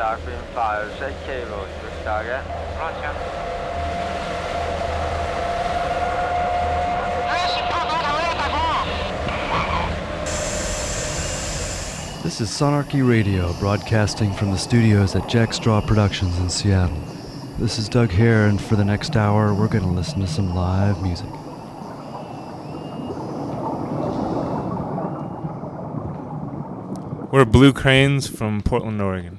Darkwing 5, set cable to target. Roger. This is Sonarchy Radio, broadcasting from the studios at Jack Straw Productions in Seattle. This is Doug Hare, and for the next hour, we're going to listen to some live music. We're Blue Cranes from Portland, Oregon.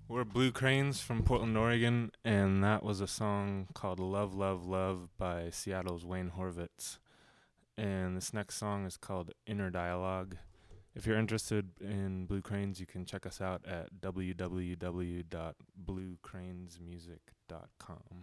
We're Blue Cranes from Portland, Oregon, and that was a song called Love, Love, Love by Seattle's Wayne Horvitz. And this next song is called Inner Dialogue. If you're interested in Blue Cranes, you can check us out at www.bluecranesmusic.com.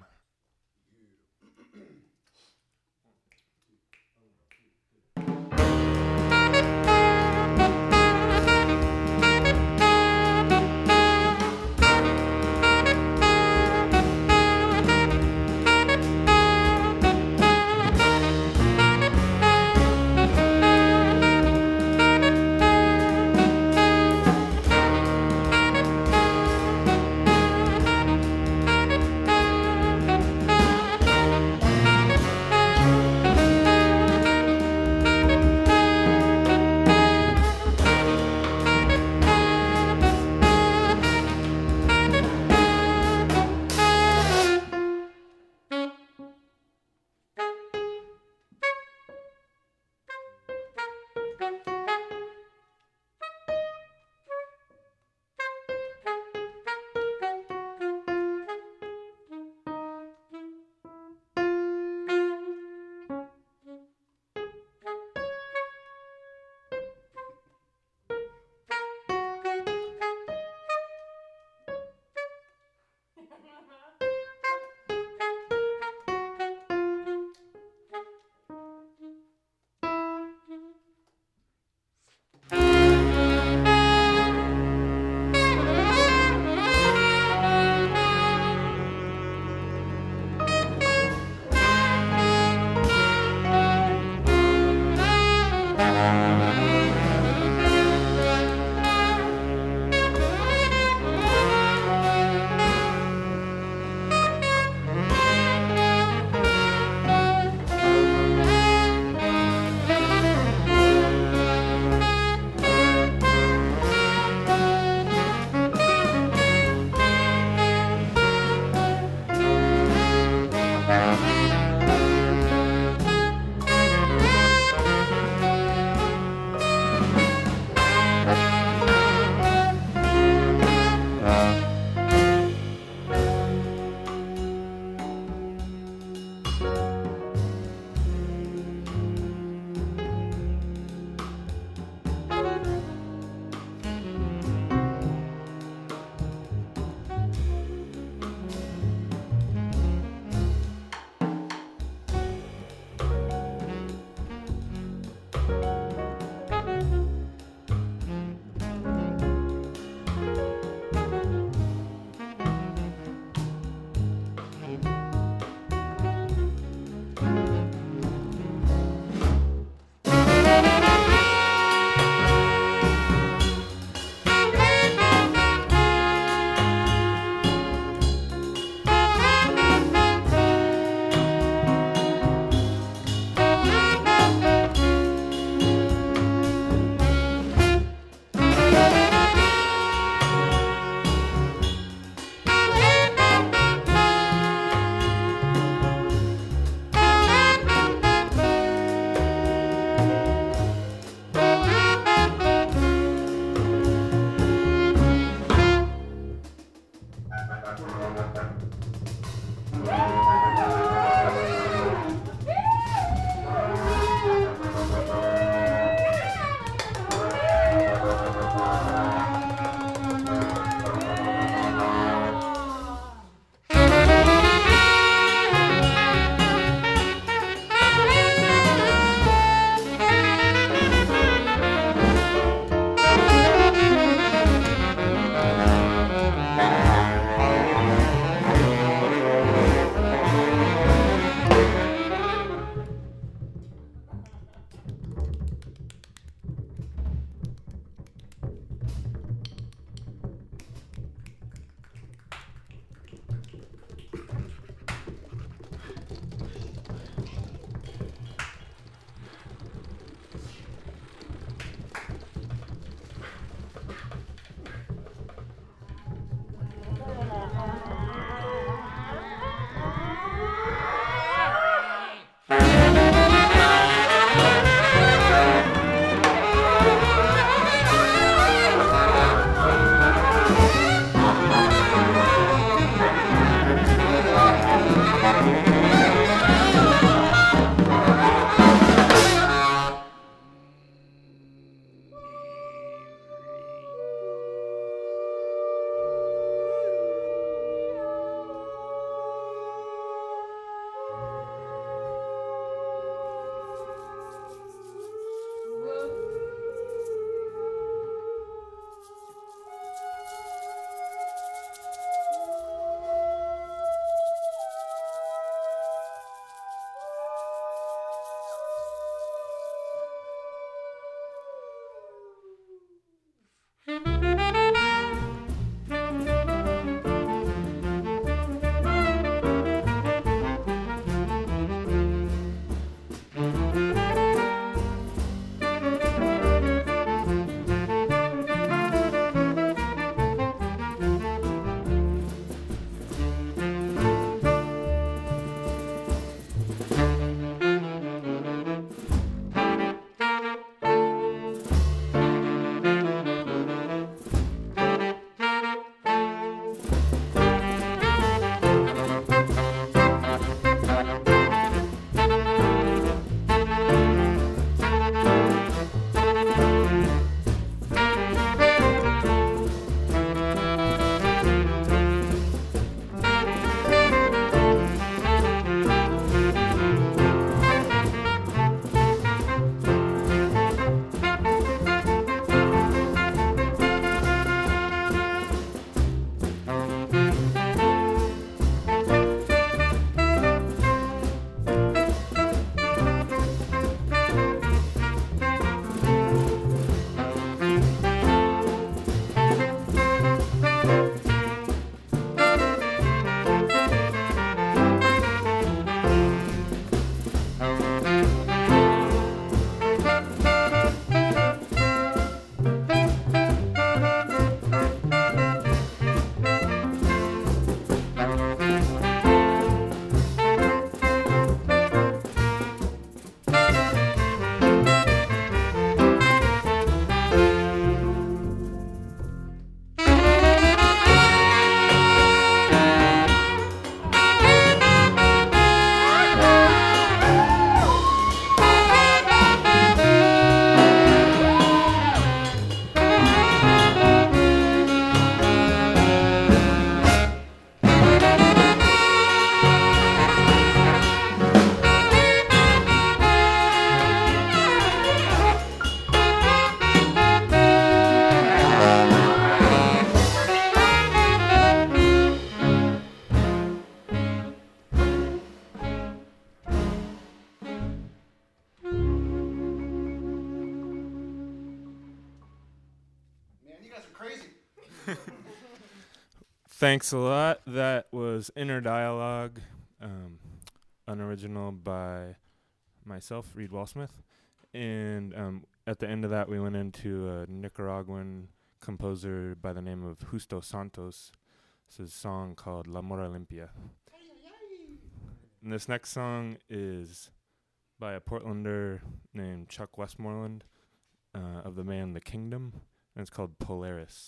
guys are crazy. Thanks a lot. That was Inner Dialogue, unoriginal by myself, Reed Walsmith. And at the end of that, we went into a Nicaraguan composer by the name of Justo Santos. It's a song called La Mora Limpia. And this next song is by a Portlander named Chuck Westmoreland of the band The Kingdom, and it's called Polaris.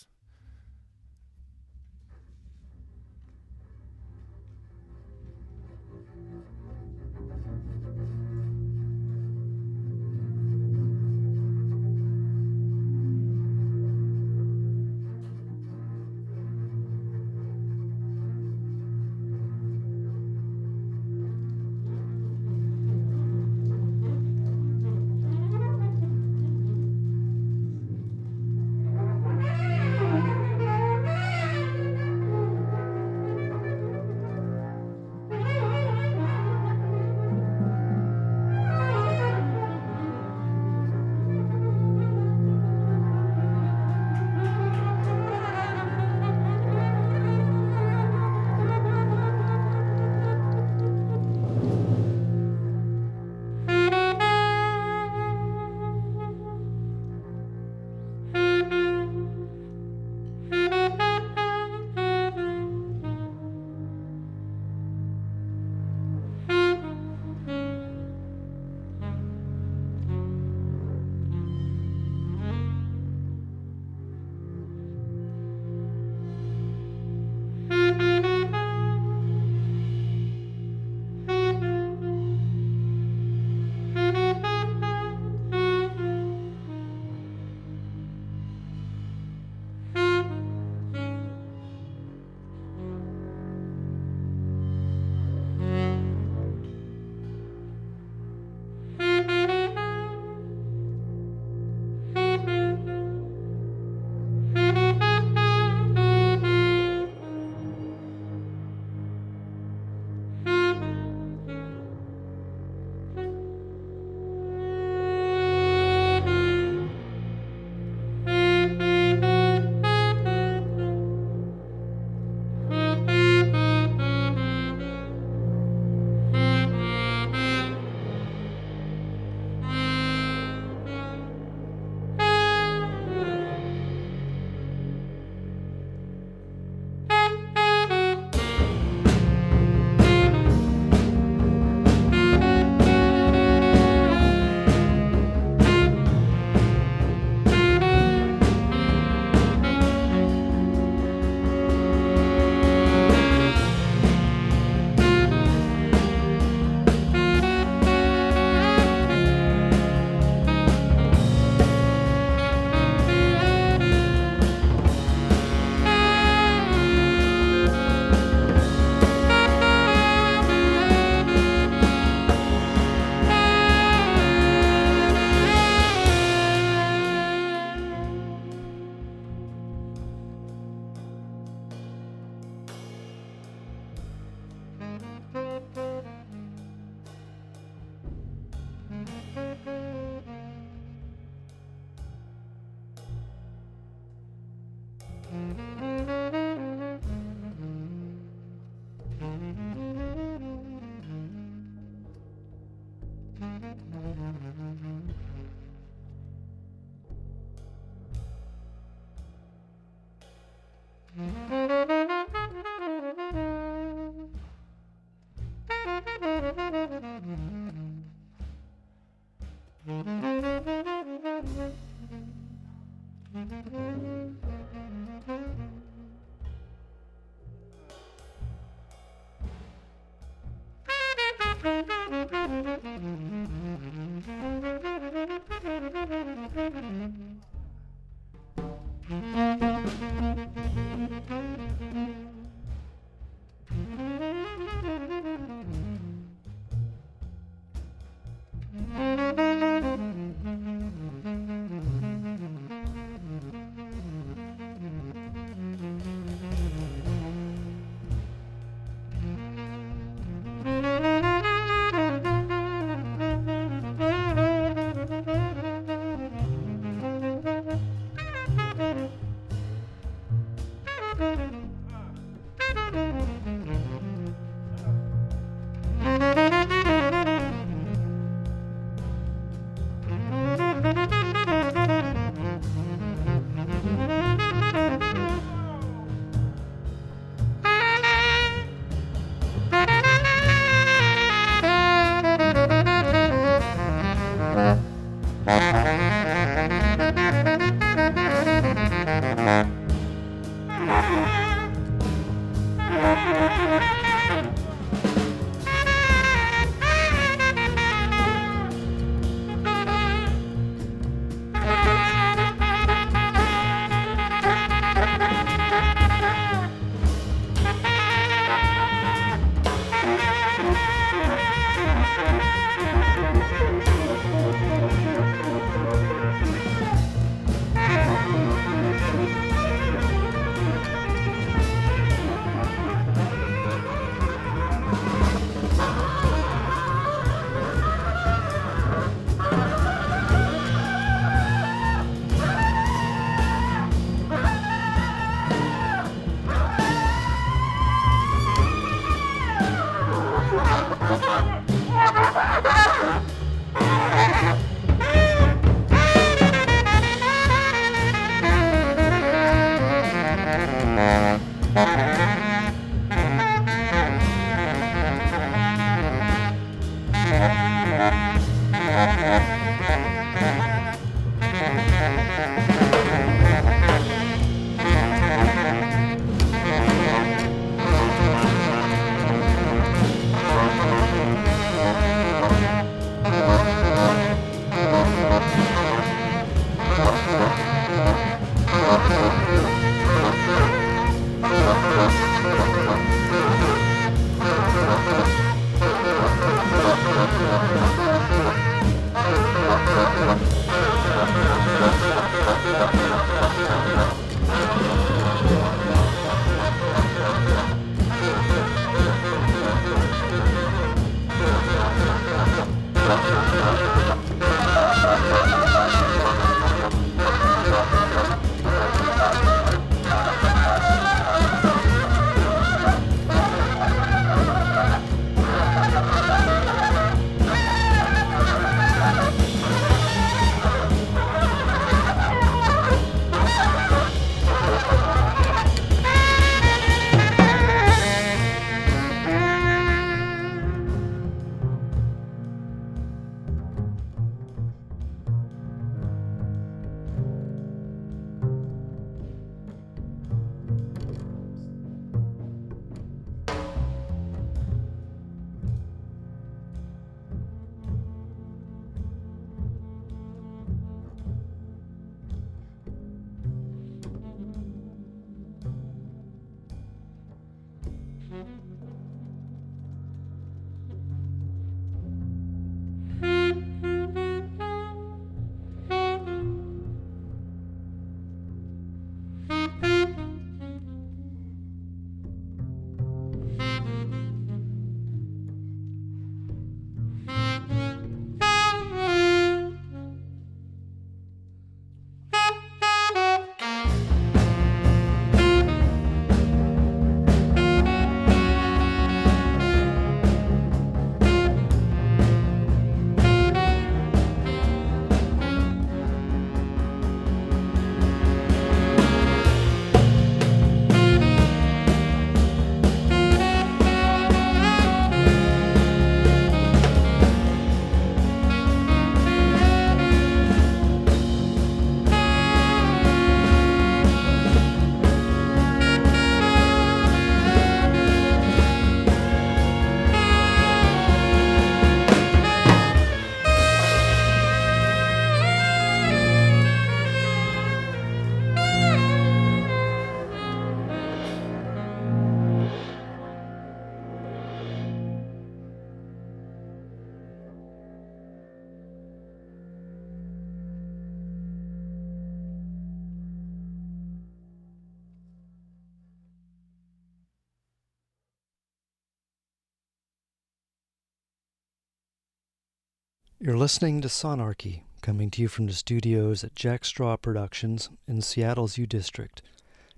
You're listening to Sonarchy, coming to you from the studios at Jack Straw Productions in Seattle's U District.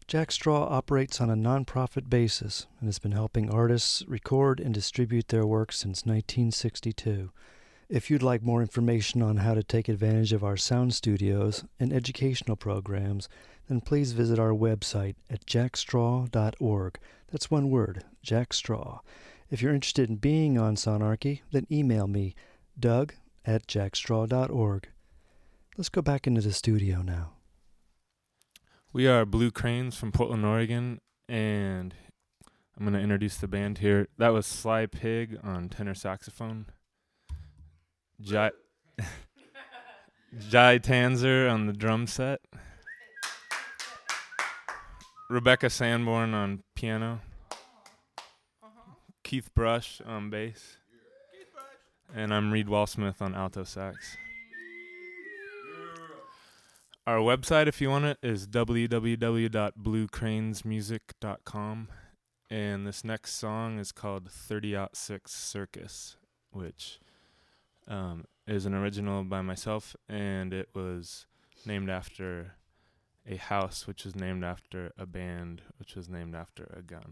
Jack Straw operates on a non-profit basis and has been helping artists record and distribute their work since 1962. If you'd like more information on how to take advantage of our sound studios and educational programs, then please visit our website at jackstraw.org. That's one word, Jackstraw. If you're interested in being on Sonarchy, then email me, doug@jackstraw.org. Let's go back into the studio now. We are Blue Cranes from Portland, Oregon, and I'm going to introduce the band here. That was Sly Pig on tenor saxophone, Jai Tanzer on the drum set, Rebecca Sanborn on piano, Keith Brush on bass, and I'm Reed Walsmith on alto sax. Our website, if you want it, is www.bluecranesmusic.com, and this next song is called 30-06 Circus, which is an original by myself, and it was named after a house, which was named after a band, which was named after a gun.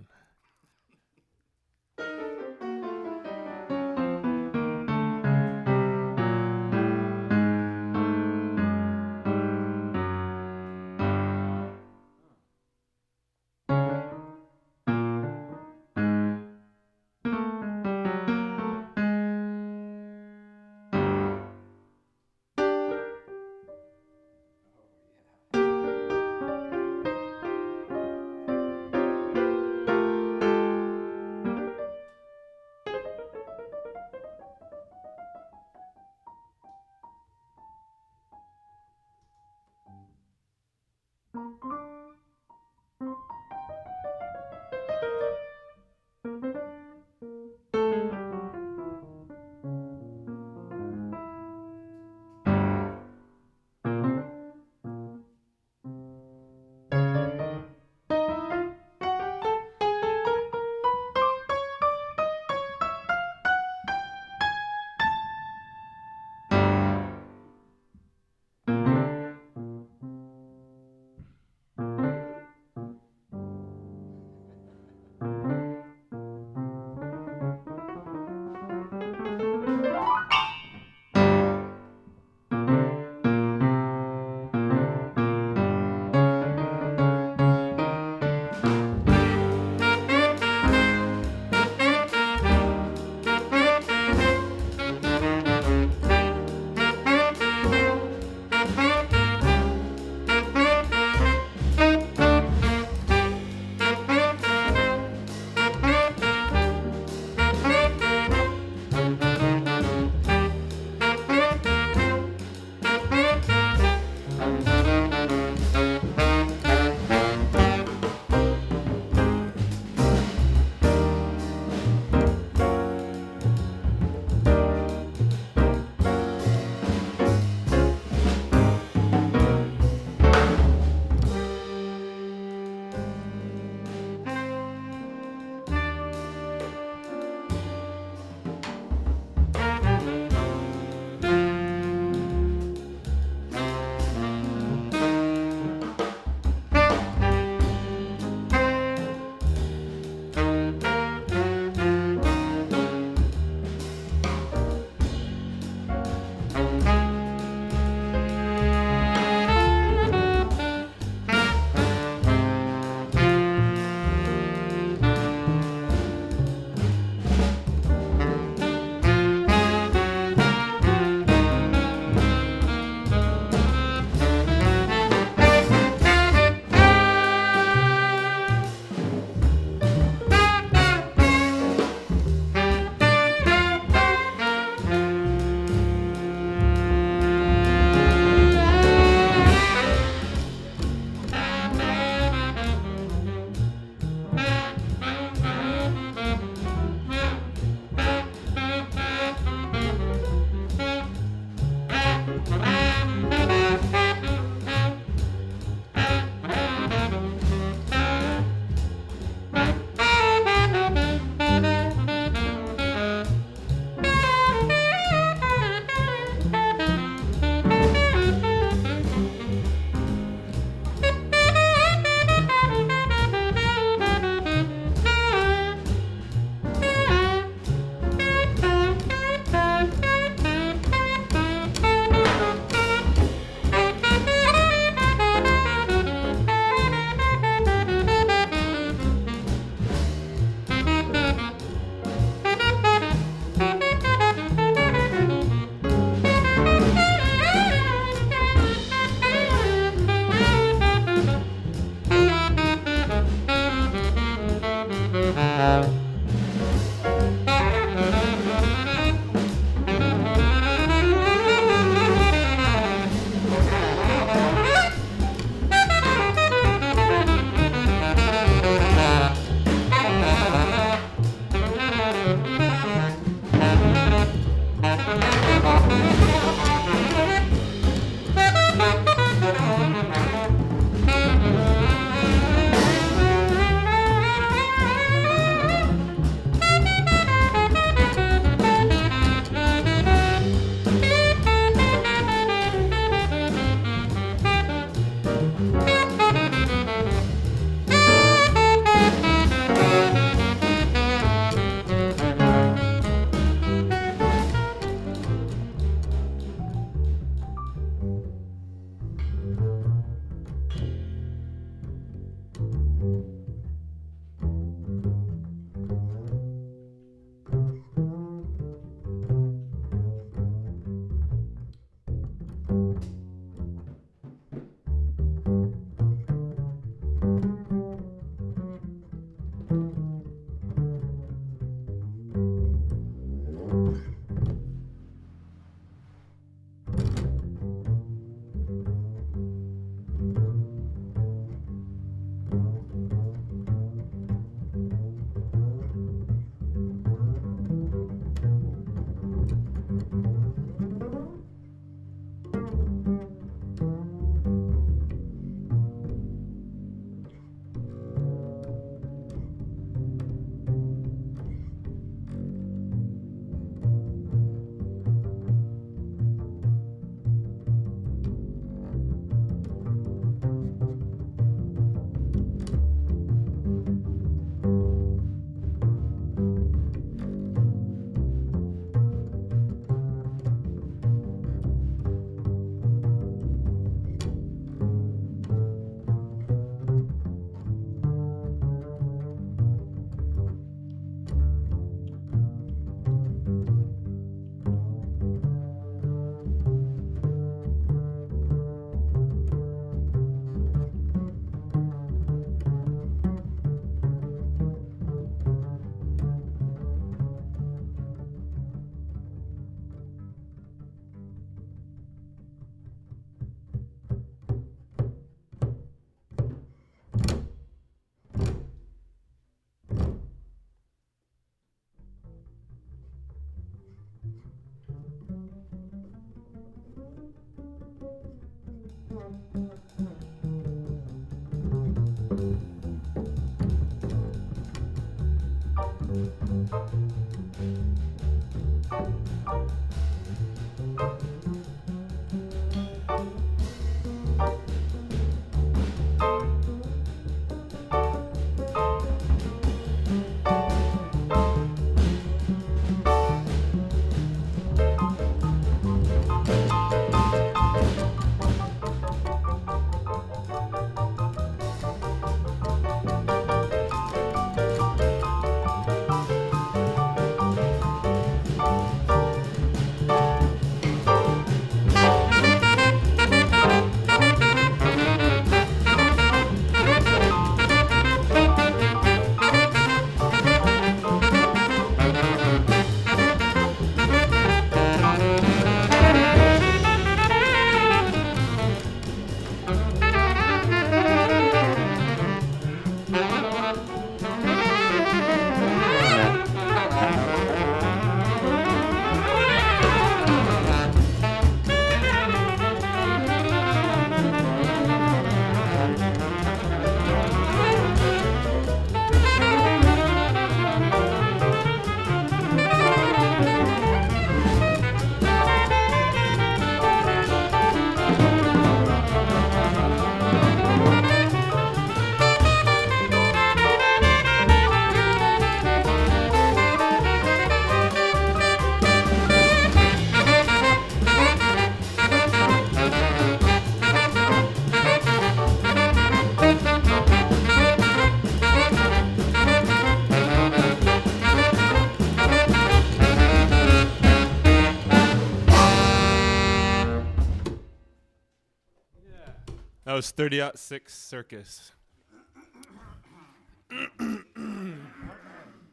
That was 30-06 Circus.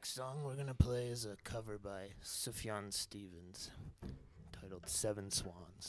Next song we're going to play is a cover by Sufjan Stevens titled Seven Swans.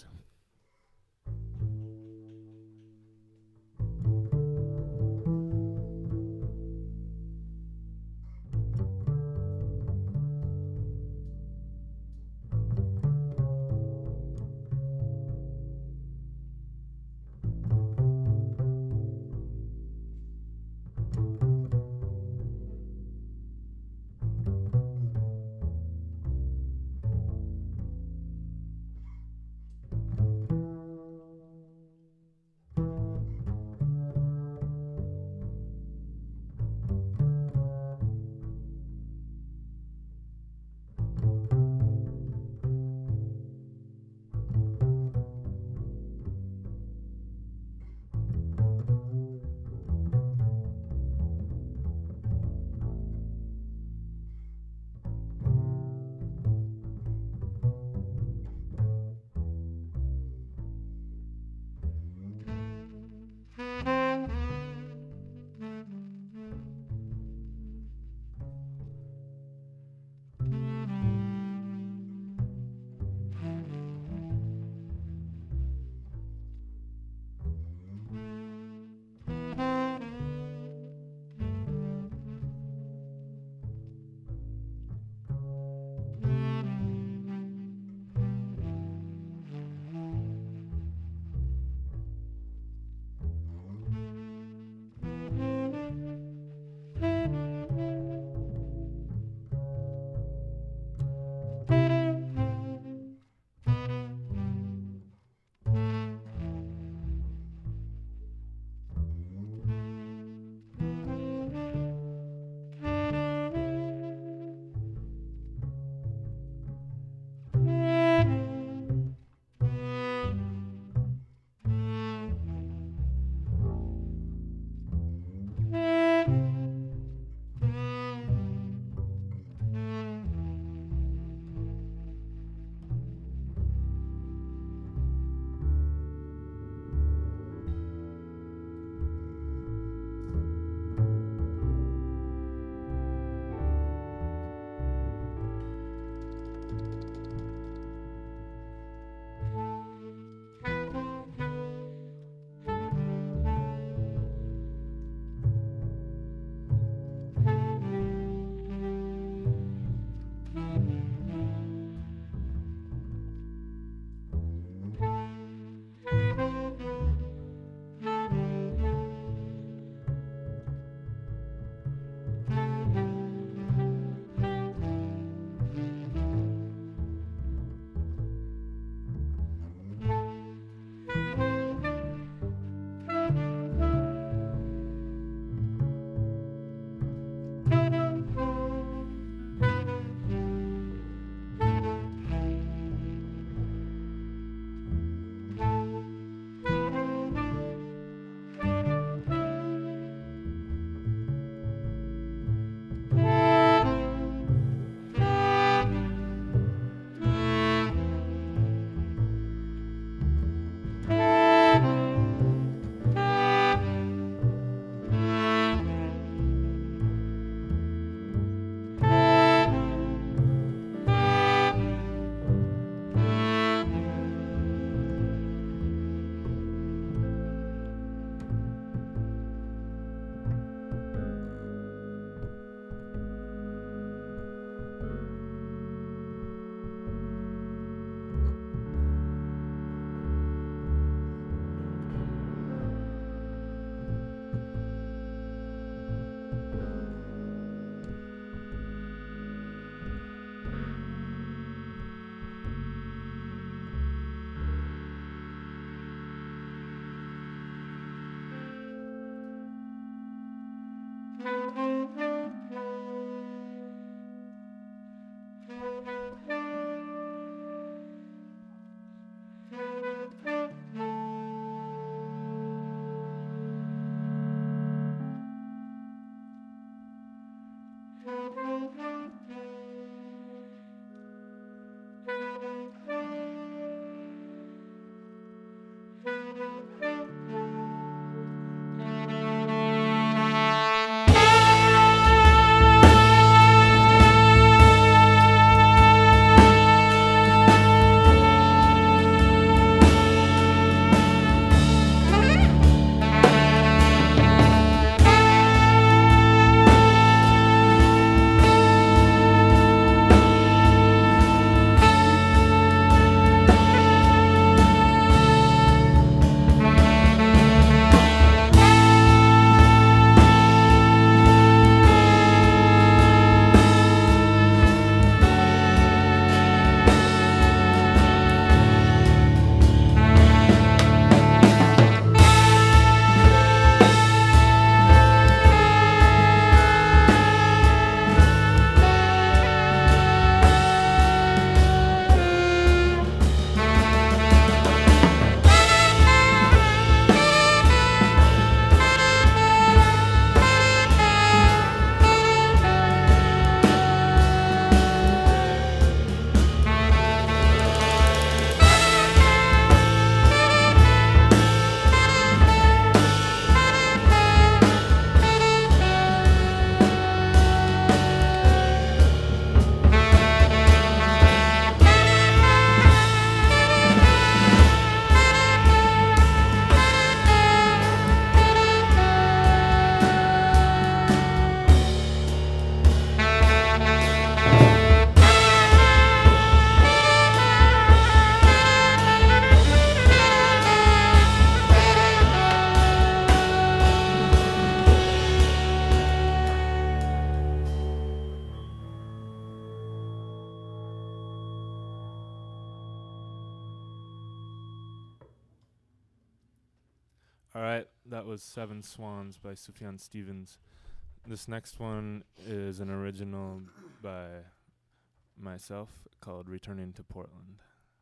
That was Seven Swans by Sufjan Stevens. This next one is an original by myself called Returning to Portland.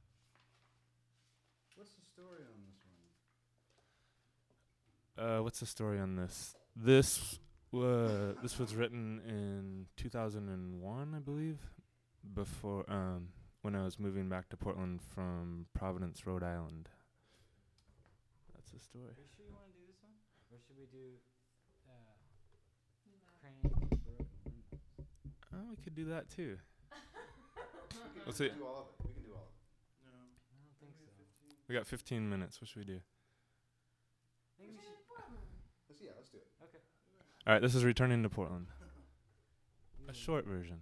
What's the story on this one? What's the story on this? This was written in 2001, I believe, before when I was moving back to Portland from Providence, Rhode Island. That's the story. Are you sure you want to do this one? Or should we do Crane Broken Windows? Oh, we could do that too. Let's see. We can do all of it. I don't think so. We got 15 minutes. What should we do? Let's do it. Okay. All right, this is Returning to Portland. A short version.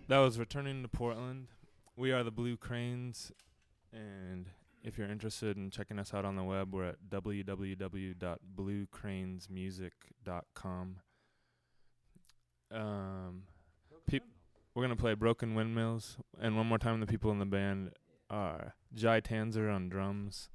That was Returning to Portland. We are the Blue Cranes, and if you're interested in checking us out on the web, we're at www.bluecranesmusic.com. We're going to play Broken Windmills, and one more time the people in the band are Jai Tanzer on drums,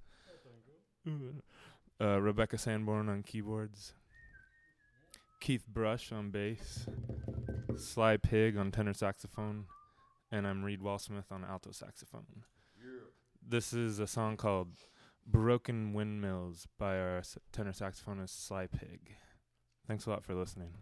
Rebecca Sanborn on keyboards, Keith Brush on bass, Sly Pig on tenor saxophone, and I'm Reed Walsmith on alto saxophone. This is a song called Broken Windmills by our tenor saxophonist Sly Pig. Thanks a lot for listening.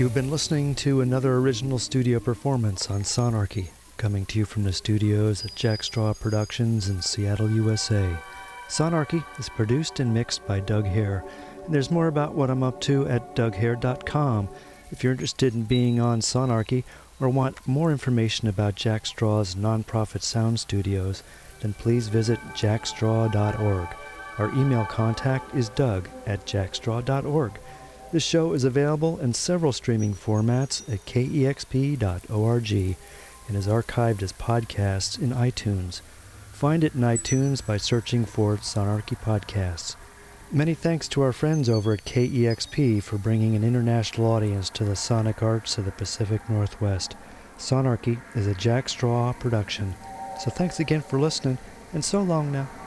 You've been listening to another original studio performance on Sonarchy, coming to you from the studios at Jack Straw Productions in Seattle, USA. Sonarchy is produced and mixed by Doug Hare, and there's more about what I'm up to at DougHare.com. If you're interested in being on Sonarchy or want more information about Jack Straw's nonprofit sound studios, then please visit jackstraw.org. Our email contact is doug@jackstraw.org. This show is available in several streaming formats at kexp.org and is archived as podcasts in iTunes. Find it in iTunes by searching for Sonarchy Podcasts. Many thanks to our friends over at KEXP for bringing an international audience to the sonic arts of the Pacific Northwest. Sonarchy is a Jack Straw production. So thanks again for listening, and so long now.